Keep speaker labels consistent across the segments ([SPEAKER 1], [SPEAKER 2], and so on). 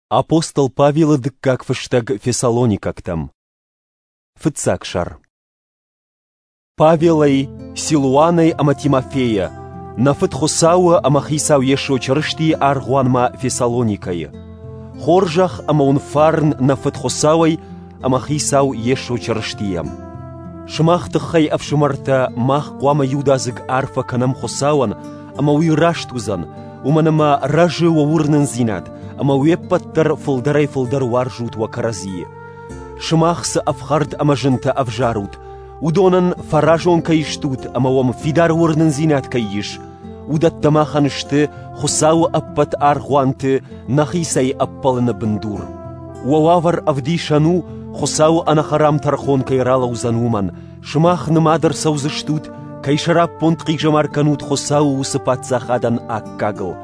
[SPEAKER 1] Апостол Павел дыккак фыштаг Фессалоникактам. Фыцакшар. Павелой, Силуаной ама Тимофея, на фытхусауа ама хисау ешо чарышти аргуанма Фессалоникай. Хоржах ама унфарн на фытхусауай ама хисау ешо чарыштиям. Шмахтахай авшумарта мах куама юдазык арфа канам хусауан ама уираштузан, уманама ражи уурнын зинат, ама уеппаттар фылдарай варжут вакарази. Шмахса авхард ама жынта авжарут, удонан фаражон кайштут, ама уам фидар уурнын зинат кайиш, удаттамаханышты хусау аппат архуанты нахисай аппалына бындур. Уававар авдишану хусау анахарам тархон кайрала узануман, шмах нымадар саузыштут, кайшарап понт кижамарканут хусау усыпатсахадан аккагл.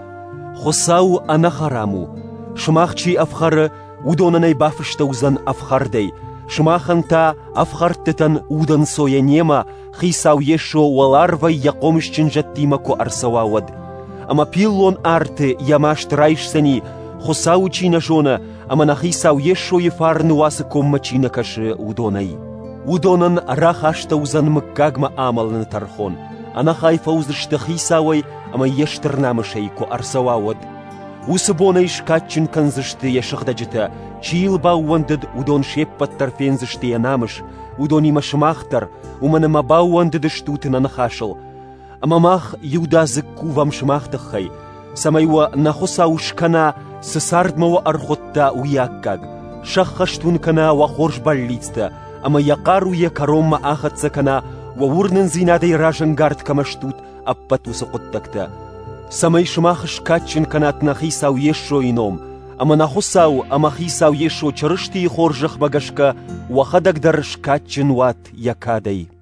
[SPEAKER 1] Хусау анахараму, шмахчи авхары удонанай бафышта узан авхардей, шмаханта авхартетан удан соя нема, хисау ешо уаларвай якомышчин жаттимако арсауавад. Ама пиллон арте ямашт райшсани, хусау чина жона, ама на хисау ешо ефарну васы коммачина каши удонай. Удонан рахашта узан мыккагма амалны тархон, ана хайфа узышта хисауай, ама ештернамышайко арсауавад. Усыбонай шкатчин канзышты яшыхдаджита, чиил бауандыд удон шеппаттар фензышты янамыш, удон има шмахтар, уманама бауандыды штутын анахашыл. Амамах юдазык кувам шмахтахай, самайва нахосау шкана сысардмава архотта уяккаг, шаххаштун кана вахорж баллицта, ама якаруя каромма ахатса кана ваурнын зинадай ражангард камаштут аппатуса коттакта. Самай шмах шкатчин канат нахисау ешо ином, ама нахусау ама хисау ешо чарышти хоржах багашка вахадагдар шкатчин ват якадай.